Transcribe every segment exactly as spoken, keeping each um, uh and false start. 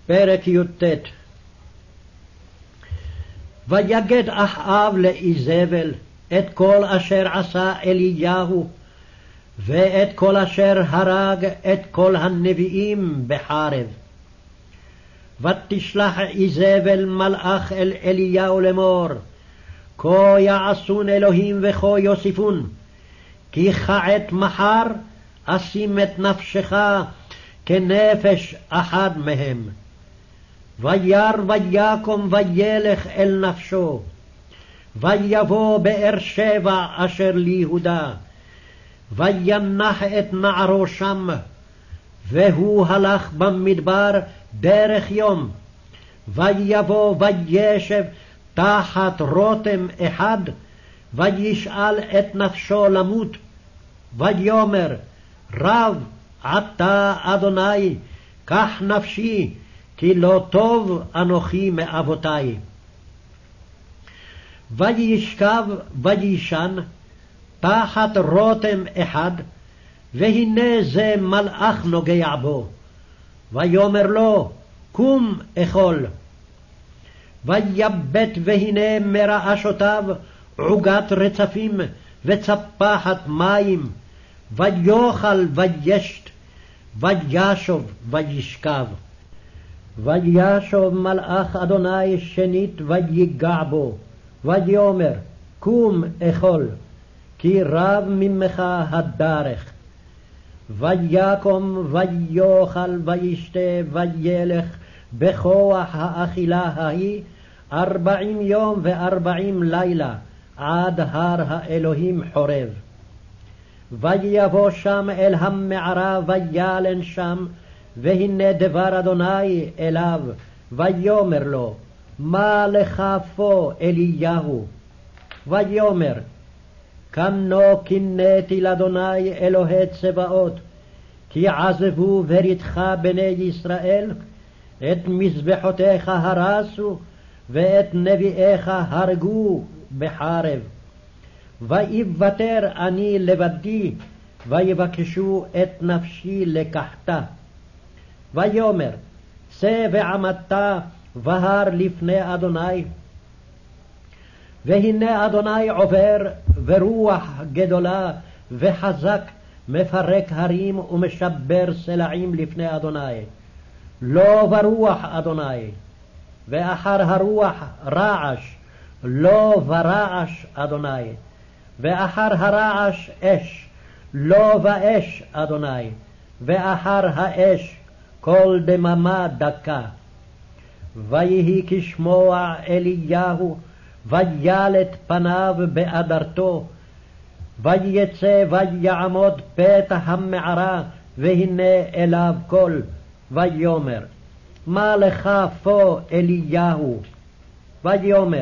פרק י"ט. ויגד אחאב לאיזבל את כל אשר עשה אליהו, ואת כל אשר הרג את כל הנביאים בחרב. ותשלח איזבל מלאך אל אליהו לאמור, כה יעשון אלוהים וכה יוסיפון, כי כעת מחר אשים את נפשך כנפש אחד מהם. וירא ויקום וילך אל נפשו, ויבוא באר שבע אשר ליהודה, וינח את נערו שם, והוא הלך במדבר דרך יום, ויבוא וישב תחת רותם אחד, וישאל את נפשו למות, ויאמר, רב עתה אדוני, קח נפשי, כי לא טוב אנוכי מאבותי. וישכב וישן תחת רותם אחד, והנה זה מלאך נוגע בו, ויאמר לו, קום אכול. ויבט והנה מרעשותיו עוגת רצפים וצפחת מים, ויאכל וישת, וישוב וישכב. וישוב מלאך אדוני שנית ויגע בו, ויאמר, קום אכול, כי רב ממך הדרך. ויקום ויאכל וישתה וילך בכוח האכילה ההיא ארבעים יום וארבעים לילה עד הר האלוהים חורב. ויבוא שם אל המערה וילן שם, והנה דבר אדוני אליו, ויאמר לו, מה לך פה אליהו? ויאמר, כנו קינאתי לאדוני אלוהי צבאות, כי עזבו בריתך בני ישראל, את מזבחותיך הרסו, ואת נביאיך הרגו בחרב. ויוותר אני לבדי, ויבקשו את נפשי לקחתה. ויאמר, צא ועמדת בהר לפני אדוני. והנה אדוני עובר, ורוח גדולה וחזק מפרק הרים ומשבר סלעים לפני אדוני. לא ברוח אדוני, ואחר הרוח רעש, לא ברעש אדוני, ואחר הרעש אש, לא באש אדוני, ואחר האש כל דממה דקה. ויהי כשמוע אליהו, וילט פניו באדרתו, ויצא ויעמוד פתח המערה, והנה אליו קול, ויאמר, מה לך פה אליהו? ויאמר,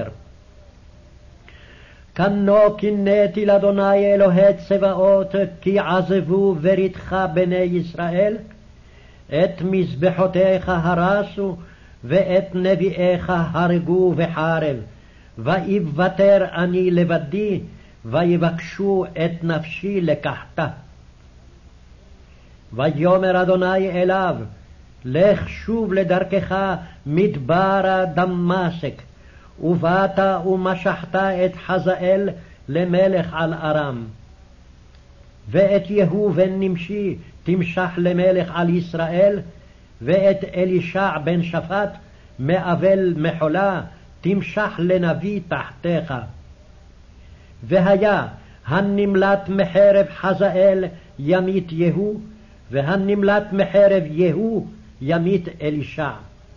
כנו קינאתי לאדוני אלוהי צבאות, כי עזבו בריתך בני ישראל, את מזבחותיך הרסו, ואת נביאיך הרגו בחרב. ויוותר אני לבדי, ויבקשו את נפשי לקחתה. ויאמר אדוני אליו, לך שוב לדרכך מדברה דמשק, ובאת ומשחת את חזאל למלך על ארם. ואת יהוא בן נמשי תמשח למלך על ישראל, ואת אלישע בן שפט מאבל מחולה תמשח לנביא תחתיך. והיה הנמלט מחרב חזאל ימית יהוא, והנמלט מחרב יהוא ימית אלישע.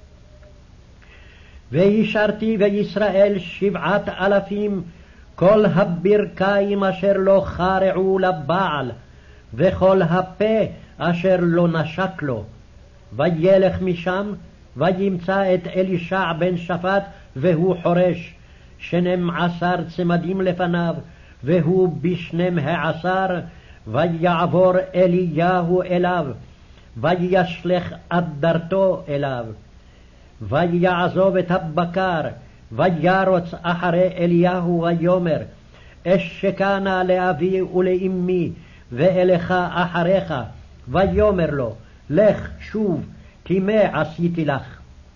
וישרתי בישראל שבעת אלפים, כל הברכיים אשר לא חרעו לבעל, וכל הפה אשר לא נשק לו. וילך משם, וימצא את אלישע בן שפט, והוא חורש, שנים עשר צמדים לפניו, והוא בשנים העשר. ויעבור אליהו אליו, וישלך אדרתו אליו. ויעזוב את הבקר, וירוץ אחרי אליהו, ויאמר, אשכנה לאבי ולאמי, ואלך אחריך. ויאמר לו, לך שוב, כי מה עשיתי לך?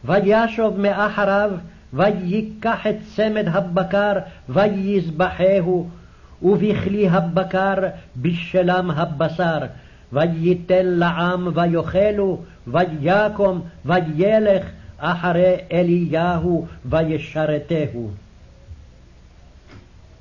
וישוב מאחריו, ויקח את צמד הבקר, ויזבחהו, ובכלי הבקר בשלם הבשר, וייתן לעם ויאכלו, ויקום וילך אחרי אליהו וישרתהו.